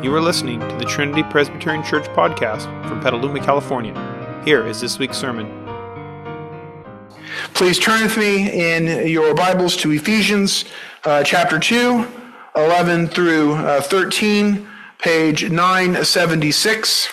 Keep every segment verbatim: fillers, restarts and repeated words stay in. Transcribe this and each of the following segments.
You are listening to the Trinity Presbyterian Church podcast from Petaluma, California. Here is this week's sermon. Please turn with me in your Bibles to Ephesians uh, chapter two, eleven through uh, thirteen, page nine seventy-six.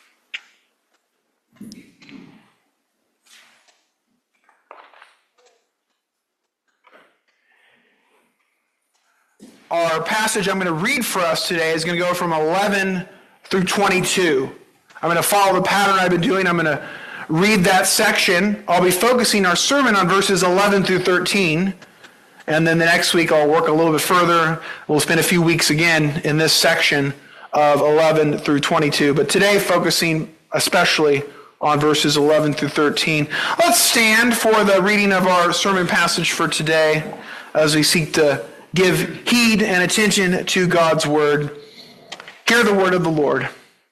Our passage I'm going to read for us today is going to go from eleven through twenty-two. I'm going to follow the pattern I've been doing. I'm going to read that section. I'll be focusing our sermon on verses eleven through thirteen. And then the next week I'll work a little bit further. We'll spend a few weeks again in this section of eleven through twenty-two. But today focusing especially on verses eleven through thirteen. Let's stand for the reading of our sermon passage for today as we seek to give heed and attention to God's word. Hear the word of the Lord.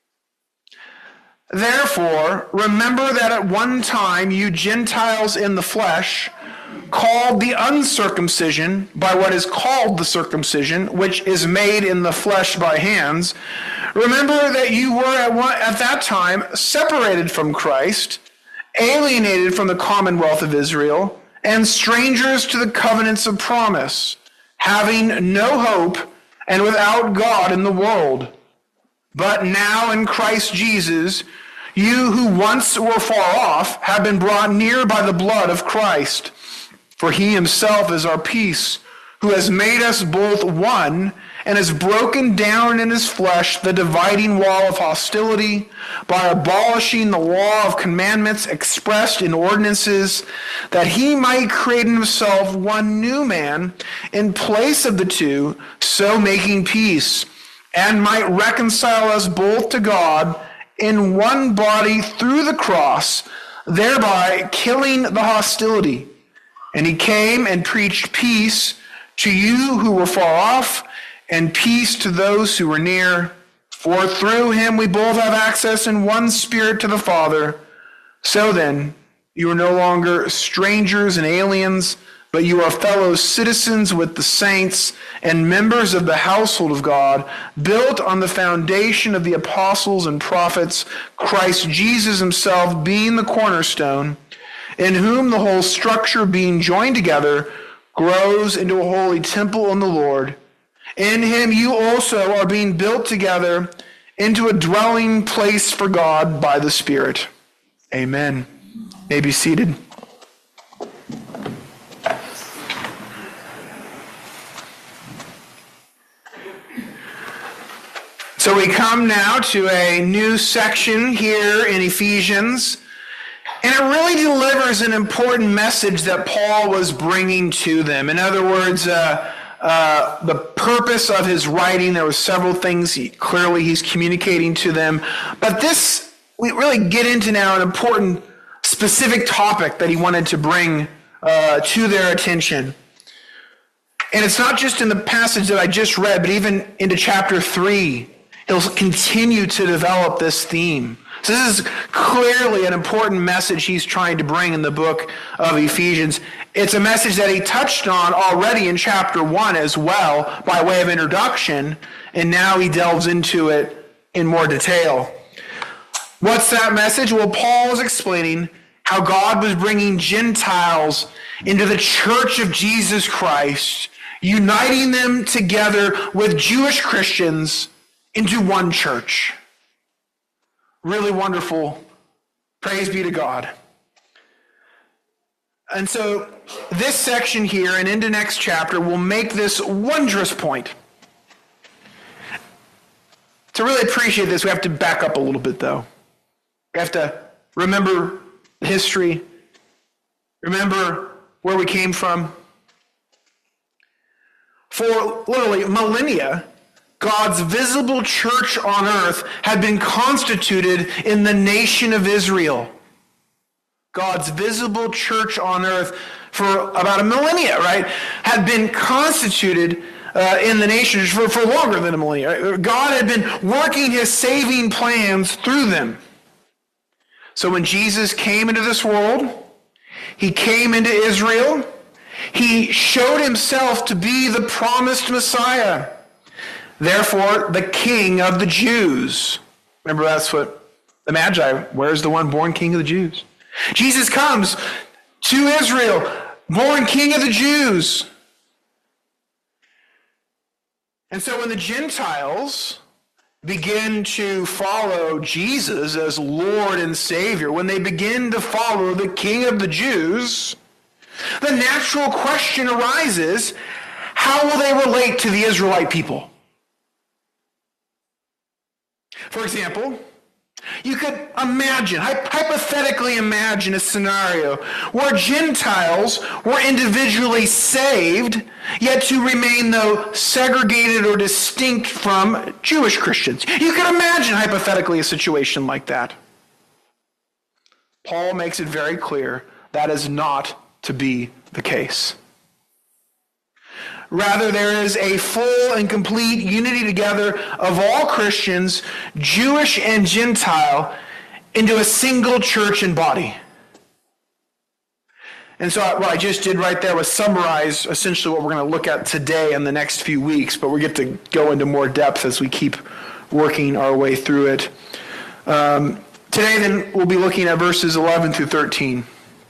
Therefore, remember that at one time you Gentiles in the flesh, called the uncircumcision by what is called the circumcision, which is made in the flesh by hands, remember that you were at, one, at that time separated from Christ, alienated from the commonwealth of Israel, and strangers to the covenants of promise, having no hope and without God in the world. But now in Christ Jesus, you who once were far off have been brought near by the blood of Christ. For he himself is our peace, who has made us both one and has broken down in his flesh the dividing wall of hostility by abolishing the law of commandments expressed in ordinances, that he might create in himself one new man in place of the two, so making peace, and might reconcile us both to God in one body through the cross, thereby killing the hostility. And he came and preached peace to you who were far off, and peace to those who were near. For through him we both have access in one spirit to the Father. So then, you are no longer strangers and aliens, but you are fellow citizens with the saints and members of the household of God, built on the foundation of the apostles and prophets, Christ Jesus himself being the cornerstone, in whom the whole structure being joined together grows into a holy temple in the Lord. In him you also are being built together into a dwelling place for God by the Spirit. Amen. You may be seated. So we come now to a new section here in Ephesians, and it really delivers an important message that Paul was bringing to them. In other words, uh, uh, the purpose of his writing, there were several things he, clearly he's communicating to them. But this, we really get into now an important specific topic that he wanted to bring uh, to their attention. And it's not just in the passage that I just read, but even into chapter three, he'll continue to develop this theme. So this is clearly an important message he's trying to bring in the book of Ephesians. It's a message that he touched on already in chapter one as well by way of introduction, and now he delves into it in more detail. What's that message? Well, Paul is explaining how God was bringing Gentiles into the church of Jesus Christ, uniting them together with Jewish Christians into one church. Really wonderful. Praise be to God. And so this section here and into next chapter will make this wondrous point. To really appreciate this, we have to back up a little bit, though. We have to remember history, remember where we came from. For literally millennia, God's visible church on earth had been constituted in the nation of Israel. God's visible church on earth for about a millennia, right, had been constituted uh, in the nation for, for longer than a millennia. God had been working his saving plans through them. So when Jesus came into this world, he came into Israel. He showed himself to be the promised Messiah. Therefore, the King of the Jews. Remember, that's what the Magi, where's the one born King of the Jews? Jesus comes to Israel, born King of the Jews. And so when the Gentiles begin to follow Jesus as Lord and Savior, when they begin to follow the King of the Jews, the natural question arises, how will they relate to the Israelite people? For example, you could imagine, hypothetically imagine a scenario where Gentiles were individually saved, yet to remain, though, segregated or distinct from Jewish Christians. You could imagine, hypothetically, a situation like that. Paul makes it very clear that is not to be the case. Rather, there is a full and complete unity together of all Christians, Jewish and Gentile, into a single church and body. And so what I just did right there was summarize essentially what we're going to look at today and the next few weeks, but we get to go into more depth as we keep working our way through it. Um, today, then, we'll be looking at verses eleven through thirteen.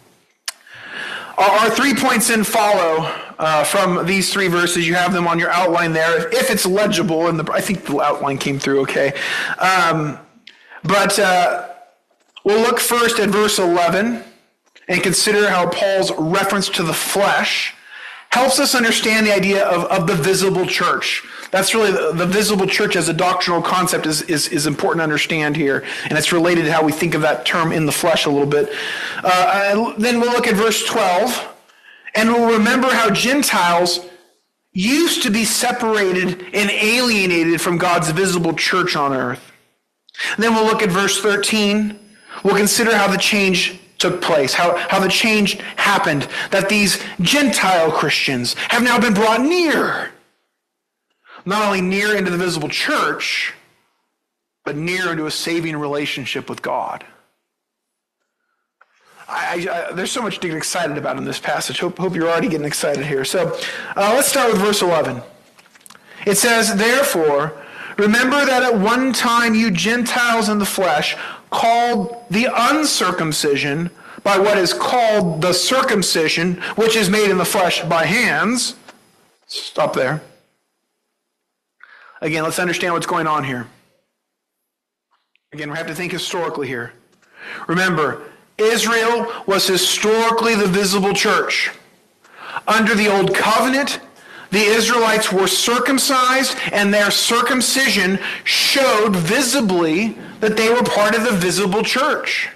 Our three points in follow uh, from these three verses. You have them on your outline there, if, if it's legible. And the, I think the outline came through okay. Um, but uh, we'll look first at verse eleven and consider how Paul's reference to the flesh helps us understand the idea of, of the visible church. That's really the, the visible church as a doctrinal concept is, is, is important to understand here. And it's related to how we think of that term in the flesh a little bit. Uh, then we'll look at verse twelve, and we'll remember how Gentiles used to be separated and alienated from God's visible church on earth. And then we'll look at verse thirteen. We'll consider how the change took place, how, how the change happened, that these Gentile Christians have now been brought near. Not only near into the visible church, but near into a saving relationship with God. I, I, there's so much to get excited about in this passage. Hope, hope you're already getting excited here. So uh, let's start with verse eleven. It says, therefore, remember that at one time you Gentiles in the flesh, called the uncircumcision by what is called the circumcision, which is made in the flesh by hands. Stop there. Again, let's understand what's going on here. Again, we have to think historically here. Remember, Israel was historically the visible church. Under the Old Covenant, the Israelites were circumcised, and their circumcision showed visibly that they were part of the visible church.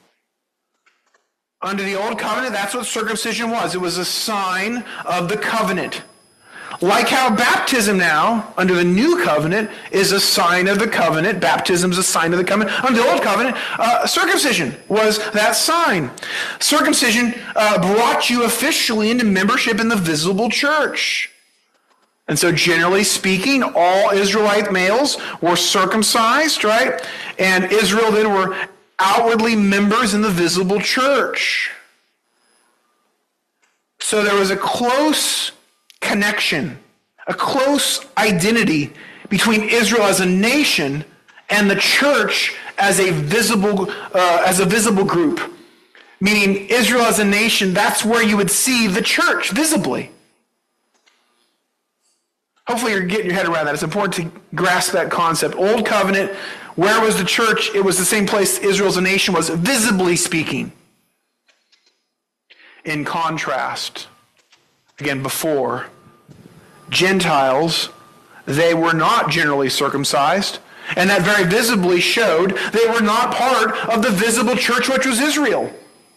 Under the Old Covenant, that's what circumcision was. It was a sign of the covenant. Like how baptism now, under the new covenant, is a sign of the covenant. Baptism is a sign of the covenant. Under the old covenant, uh, circumcision was that sign. Circumcision uh, brought you officially into membership in the visible church. And so generally speaking, all Israelite males were circumcised, right? And Israel then were outwardly members in the visible church. So there was a close connection, a close identity between Israel as a nation and the church as a visible uh, as a visible group. Meaning Israel as a nation, that's where you would see the church visibly. Hopefully you're getting your head around that. It's important to grasp that concept. Old covenant, where was the church? It was the same place Israel as a nation was, visibly speaking. In contrast, again, before, Gentiles, they were not generally circumcised, and that very visibly showed they were not part of the visible church, which was Israel.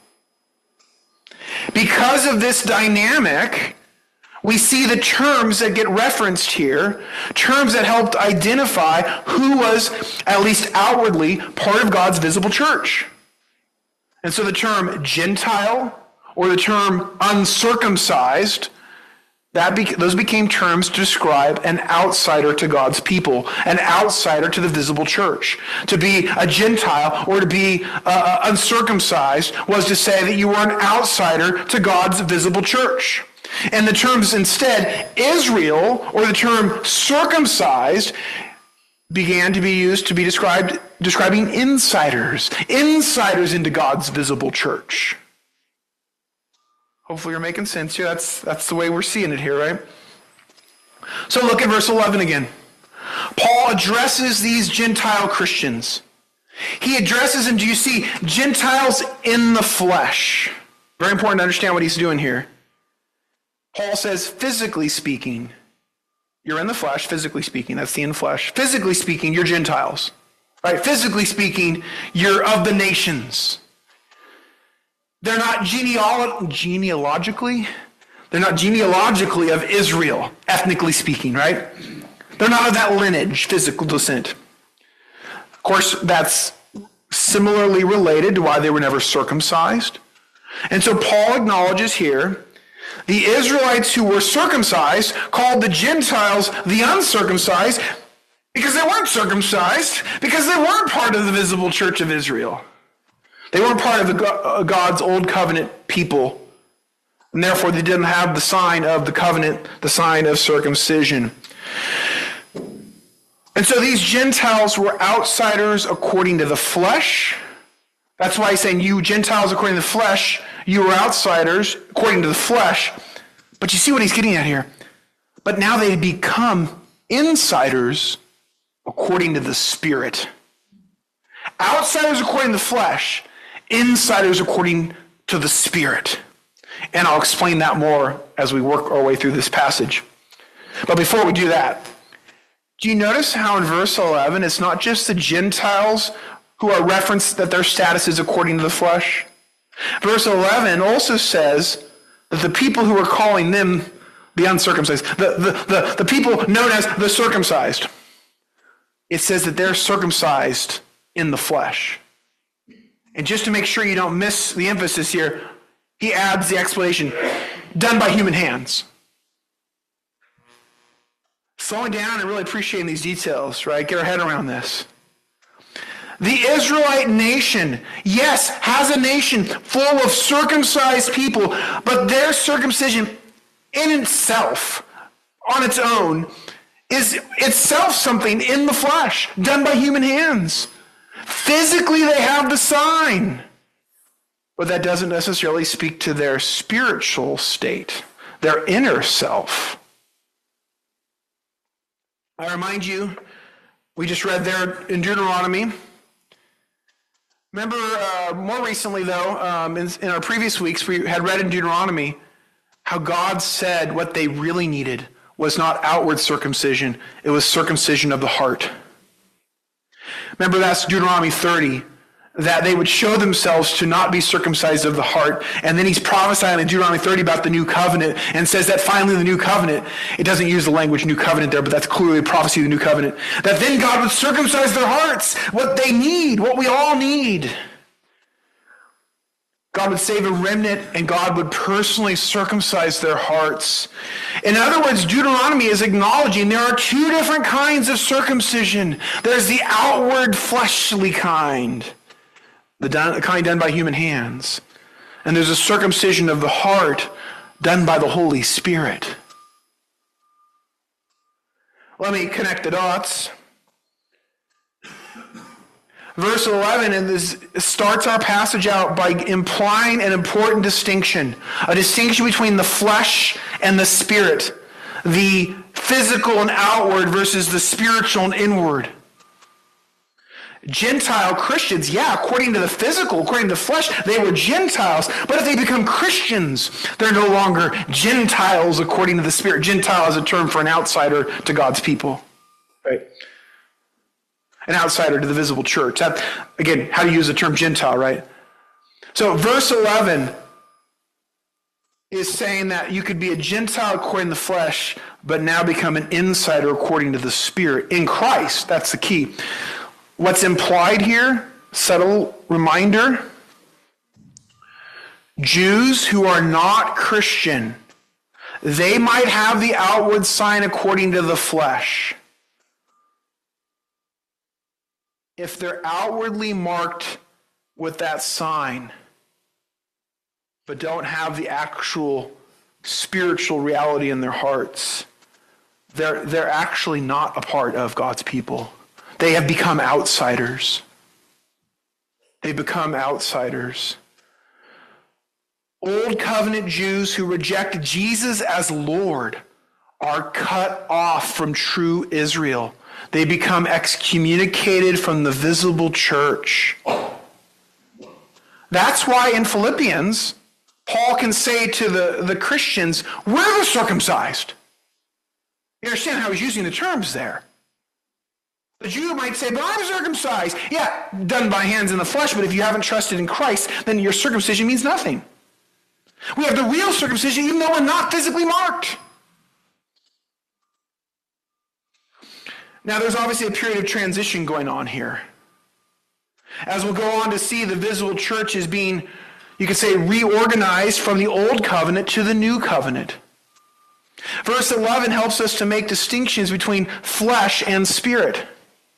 Because of this dynamic, we see the terms that get referenced here, terms that helped identify who was, at least outwardly, part of God's visible church. And so the term Gentile, or the term uncircumcised, that be, those became terms to describe an outsider to God's people, an outsider to the visible church. To be a Gentile or to be uh, uncircumcised was to say that you were an outsider to God's visible church. And the terms instead, Israel, or the term circumcised, began to be used to be described describing insiders, insiders into God's visible church. Hopefully you're making sense here. That's, that's the way we're seeing it here, right? So look at verse eleven again. Paul addresses these Gentile Christians. He addresses them, do you see, Gentiles in the flesh. Very important to understand what he's doing here. Paul says, physically speaking, you're in the flesh, physically speaking, that's the in flesh. Physically speaking, you're Gentiles. Right? Physically speaking, you're of the nations. They're not genealo- genealogically, they're not genealogically of Israel, ethnically speaking, right? They're not of that lineage, physical descent. Of course, that's similarly related to why they were never circumcised. And so Paul acknowledges here the Israelites who were circumcised called the Gentiles the uncircumcised because they weren't circumcised, because they weren't part of the visible church of Israel. They weren't part of the God's old covenant people, and therefore they didn't have the sign of the covenant, the sign of circumcision. And so these Gentiles were outsiders according to the flesh. That's why he's saying, you Gentiles according to the flesh, you were outsiders according to the flesh. But you see what he's getting at here. But now they become insiders according to the Spirit. Outsiders according to the flesh, insiders according to the Spirit. And I'll explain that more as we work our way through this passage. But before we do that, do you notice how in verse eleven, it's not just the Gentiles who are referenced that their status is according to the flesh? Verse eleven also says that the people who are calling them the uncircumcised, the, the, the, the people known as the circumcised, it says that they're circumcised in the flesh. And just to make sure you don't miss the emphasis here, he adds the explanation, done by human hands. Slowing down and really appreciating these details, right? Get our head around this. The Israelite nation, yes, has a nation full of circumcised people, but their circumcision in itself, on its own, is itself something in the flesh, done by human hands. Physically, they have the sign, but that doesn't necessarily speak to their spiritual state, their inner self. I remind you, we just read there in Deuteronomy. Remember, uh, more recently, though, um, in, in our previous weeks, we had read in Deuteronomy how God said what they really needed was not outward circumcision, it was circumcision of the heart. Remember, that's Deuteronomy thirty, that they would show themselves to not be circumcised of the heart. And then he's prophesying in Deuteronomy thirty about the new covenant and says that finally the new covenant, it doesn't use the language new covenant there, but that's clearly a prophecy of the new covenant, that then God would circumcise their hearts, what they need, what we all need. God would save a remnant, and God would personally circumcise their hearts. In other words, Deuteronomy is acknowledging there are two different kinds of circumcision. There's the outward fleshly kind, the done, kind done by human hands. And there's a circumcision of the heart done by the Holy Spirit. Let me connect the dots. Verse eleven and this starts our passage out by implying an important distinction, a distinction between the flesh and the spirit, the physical and outward versus the spiritual and inward. Gentile Christians, yeah, according to the physical, according to the flesh, they were Gentiles, but if they become Christians, they're no longer Gentiles according to the Spirit. Gentile is a term for an outsider to God's people, right? An outsider to the visible church. That, again, how to use the term Gentile, right? So verse eleven is saying that you could be a Gentile according to the flesh, but now become an insider according to the Spirit. In Christ, that's the key. What's implied here, subtle reminder, Jews who are not Christian, they might have the outward sign according to the flesh. If they're outwardly marked with that sign, but don't have the actual spiritual reality in their hearts, they're, they're actually not a part of God's people. They have become outsiders. They become outsiders. Old covenant Jews who reject Jesus as Lord are cut off from true Israel. They become excommunicated from the visible church. That's why in Philippians, Paul can say to the, the Christians, we're the circumcised. You understand how he's using the terms there. The Jew might say, but I'm circumcised. Yeah, done by hands in the flesh, but if you haven't trusted in Christ, then your circumcision means nothing. We have the real circumcision even though we're not physically marked. Now, there's obviously a period of transition going on here. As we'll go on to see, the visible church is being, you could say, reorganized from the old covenant to the new covenant. Verse eleven helps us to make distinctions between flesh and spirit.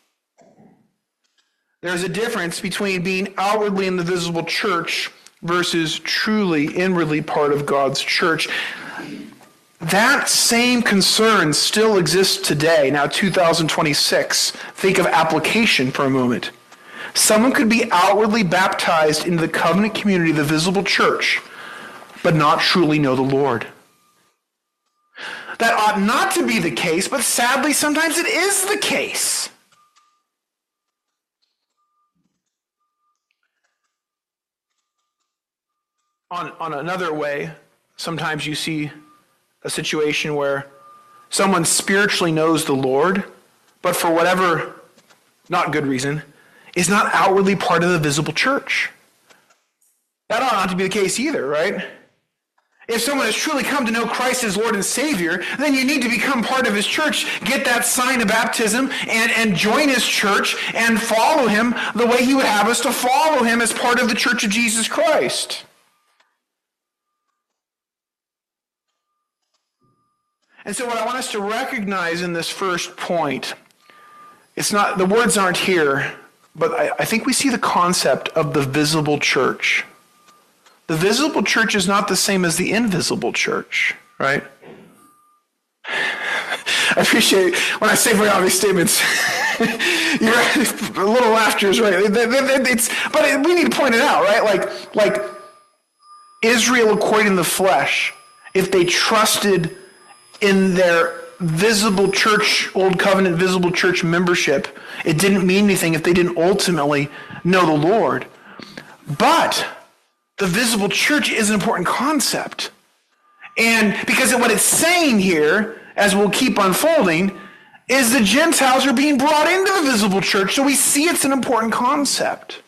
There's a difference between being outwardly in the visible church versus truly inwardly part of God's church. That same concern still exists today, now two thousand twenty-six. Think of application for a moment. Someone could be outwardly baptized into the covenant community, the visible church, but not truly know the Lord. That ought not to be the case, but sadly, sometimes it is the case. On, on another way, sometimes you see a situation where someone spiritually knows the Lord, but for whatever not good reason, is not outwardly part of the visible church. That ought not to be the case either, right? If someone has truly come to know Christ as Lord and Savior, then you need to become part of his church, get that sign of baptism, and, and join his church and follow him the way he would have us to follow him as part of the church of Jesus Christ. And so what I want us to recognize in this first point, it's not, the words aren't here, but I, I think we see the concept of the visible church. The visible church is not the same as the invisible church, right? I appreciate when I say very obvious statements. You're right, a little laughter is right. It's, but it, we need to point it out, right? Like, like Israel according to the flesh, if they trusted in their visible church, old covenant visible church membership, it didn't mean anything if they didn't ultimately know the Lord. But the visible church is an important concept. And because of what it's saying here, as we'll keep unfolding, is the Gentiles are being brought into the visible church. So we see it's an important concept.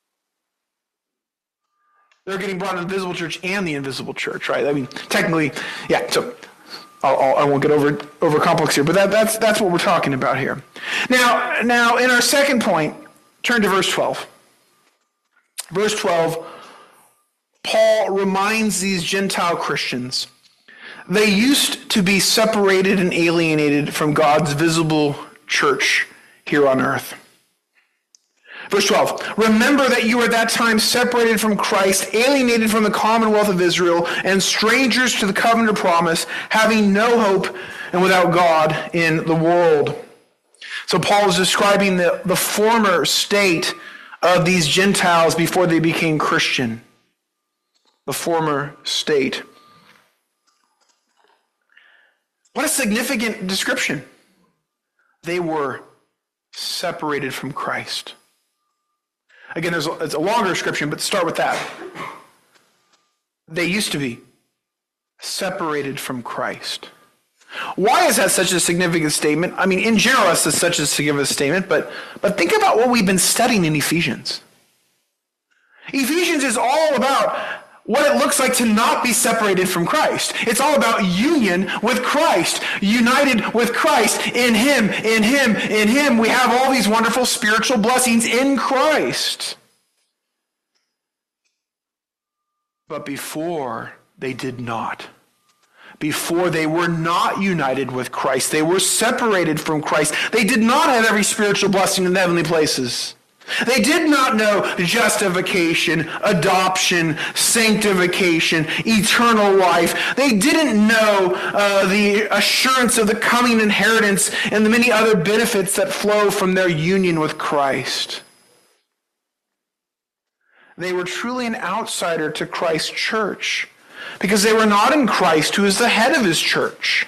They're getting brought into the visible church and the invisible church, right? I mean, technically, yeah, so I'll, I'll, I won't get over over complex here, but that, that's that's what we're talking about here. Now, now, in our second point, turn to verse twelve. Verse twelve, Paul reminds these Gentile Christians, they used to be separated and alienated from God's visible church here on earth. Verse twelve, remember that you were at that time separated from Christ, alienated from the commonwealth of Israel, and strangers to the covenant of promise, having no hope and without God in the world. So Paul is describing the, the former state of these Gentiles before they became Christian. The former state. What a significant description. They were separated from Christ. Again, there's a, it's a longer description, but start with that. They used to be separated from Christ. Why is that such a significant statement? I mean, in general, it's such a significant statement, but, but think about what we've been studying in Ephesians. Ephesians is all about what it looks like to not be separated from Christ. It's all about union with Christ, united with Christ, in Him, in Him, in Him. We have all these wonderful spiritual blessings in Christ. But before, they did not. Before, they were not united with Christ. They were separated from Christ. They did not have every spiritual blessing in the heavenly places. They did not know justification, adoption, sanctification, eternal life. They didn't know uh, the assurance of the coming inheritance and the many other benefits that flow from their union with Christ. They were truly an outsider to Christ's church because they were not in Christ, who is the head of his church.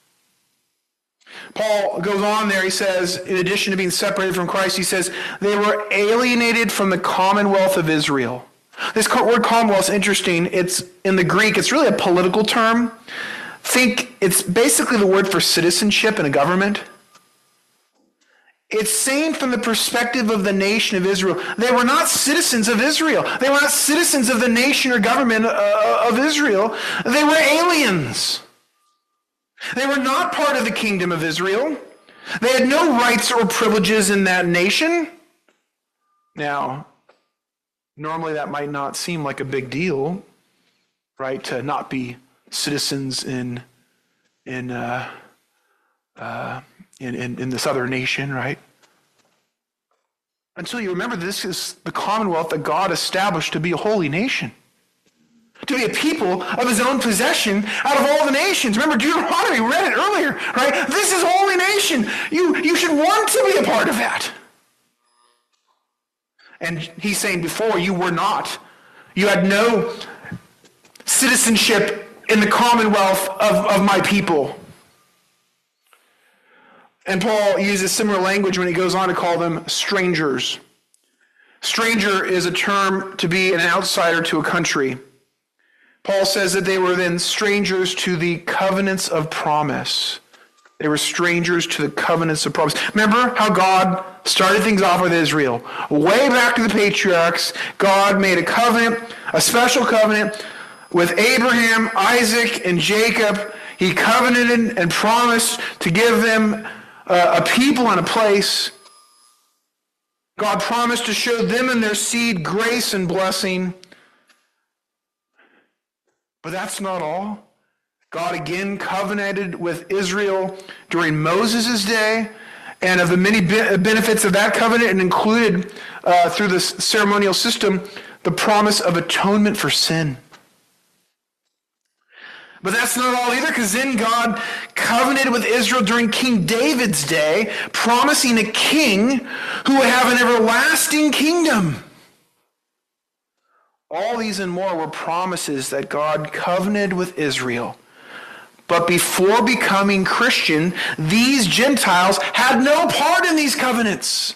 Paul goes on there, he says, in addition to being separated from Christ, he says, they were alienated from the commonwealth of Israel. This word commonwealth is interesting. It's in the Greek, it's really a political term. Think it's basically the word for citizenship in a government. It's saying from the perspective of the nation of Israel, they were not citizens of Israel. They were not citizens of the nation or government uh, of Israel. They were aliens. They were not part of the kingdom of Israel. They had no rights or privileges in that nation. Now, normally that might not seem like a big deal, right, to not be citizens in in uh, uh, in, in, in this other nation, right? Until you remember this is the commonwealth that God established to be a holy nation. To be a people of his own possession out of all the nations. Remember, Deuteronomy, we read it earlier, right? This is holy nation. You, you should want to be a part of that. And he's saying before, you were not. You had no citizenship in the commonwealth of, of my people. And Paul uses similar language when he goes on to call them strangers. Stranger is a term to be an outsider to a country. Paul says that they were then strangers to the covenants of promise. They were strangers to the covenants of promise. Remember how God started things off with Israel? Way back to the patriarchs, God made a covenant, a special covenant with Abraham, Isaac, and Jacob. He covenanted and promised to give them a people and a place. God promised to show them and their seed grace and blessing. But that's not all. God again covenanted with Israel during Moses' day, and of the many benefits of that covenant, and included uh, through this ceremonial system, the promise of atonement for sin. But that's not all either, because then God covenanted with Israel during King David's day, promising a king who would have an everlasting kingdom. All these and more were promises that God covenanted with Israel. But before becoming Christian, these Gentiles had no part in these covenants.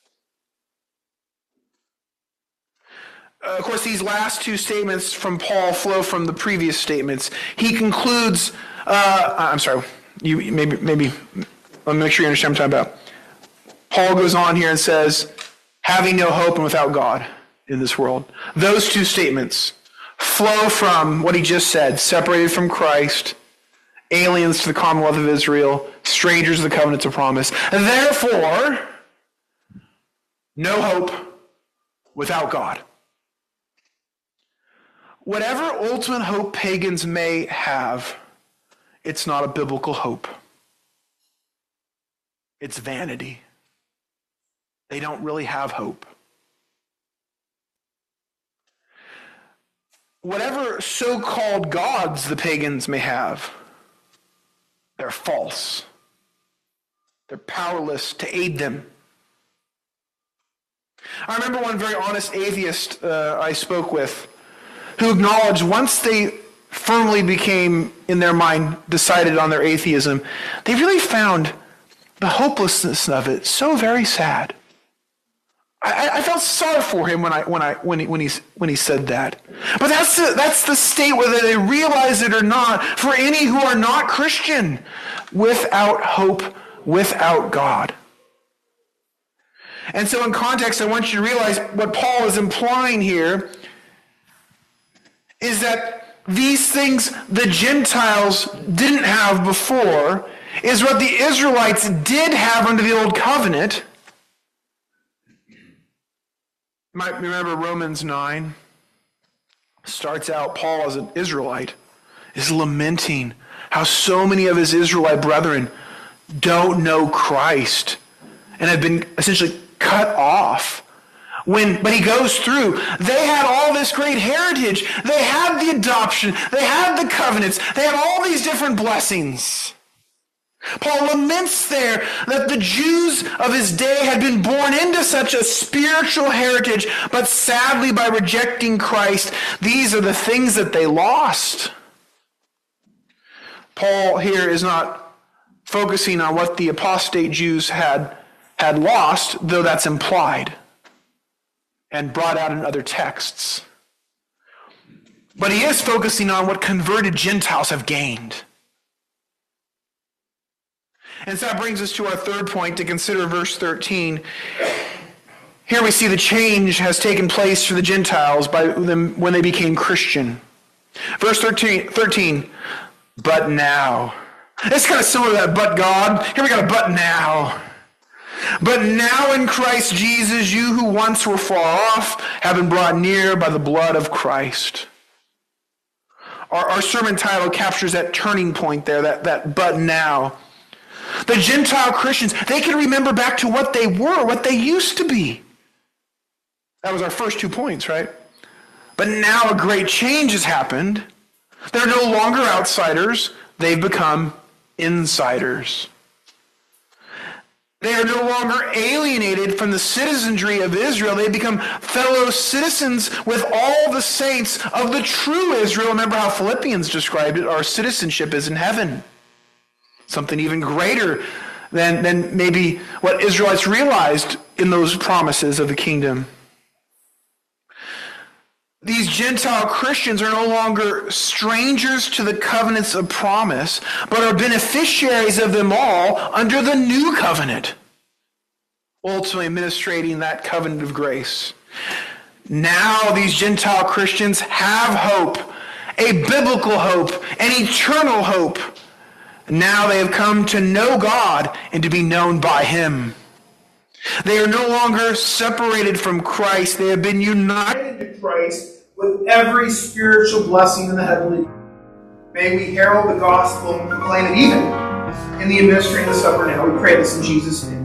Uh, of course, these last two statements from Paul flow from the previous statements. He concludes, uh, I'm sorry, you maybe, maybe, let me make sure you understand what I'm talking about. Paul goes on here and says, having no hope and without God in this world. Those two statements flow from what he just said, separated from Christ, aliens to the commonwealth of Israel, strangers to the covenants of promise. And therefore, no hope without God. Whatever ultimate hope pagans may have, it's not a biblical hope. It's vanity. They don't really have hope. Whatever so-called gods the pagans may have, they're false. They're powerless to aid them. I remember one very honest atheist uh, I spoke with who acknowledged once they firmly became, in their mind, decided on their atheism, they really found the hopelessness of it so very sad. I, I felt sorry for him when I when I when he when he when he said that. But that's the, that's the state, whether they realize it or not, for any who are not Christian, without hope, without God. And so in context, I want you to realize what Paul is implying here is that these things the Gentiles didn't have before is what the Israelites did have under the old covenant. You might remember Romans nine starts out, Paul as an Israelite is lamenting how so many of his Israelite brethren don't know Christ and have been essentially cut off When, but he goes through, they had all this great heritage. They had the adoption. They had the covenants. They had all these different blessings. Paul laments there that the Jews of his day had been born into such a spiritual heritage, but sadly by rejecting Christ, these are the things that they lost. Paul here is not focusing on what the apostate Jews had, had lost, though that's implied and brought out in other texts. But he is focusing on what converted Gentiles have gained. And so that brings us to our third point to consider verse thirteen. Here we see the change has taken place for the Gentiles by them when they became Christian. Verse thirteen, thirteen, but now. It's kind of similar to that but God. Here we got a but now. But now in Christ Jesus, you who once were far off have been brought near by the blood of Christ. Our, our sermon title captures that turning point there, that, that but now. The Gentile Christians, they can remember back to what they were, what they used to be. That was our first two points, right? But now a great change has happened. They're no longer outsiders. They've become insiders. They are no longer alienated from the citizenry of Israel. They become fellow citizens with all the saints of the true Israel. Remember how Philippians described it. Our citizenship is in heaven. Something even greater than, than maybe what Israelites realized in those promises of the kingdom. These Gentile Christians are no longer strangers to the covenants of promise, but are beneficiaries of them all under the new covenant, ultimately administrating that covenant of grace. Now these Gentile Christians have hope, a biblical hope, an eternal hope. Now they have come to know God and to be known by Him. They are no longer separated from Christ. They have been united to Christ with every spiritual blessing in the heavenly. May we herald the gospel and proclaim it even in the administering of the supper now. We pray this in Jesus' name.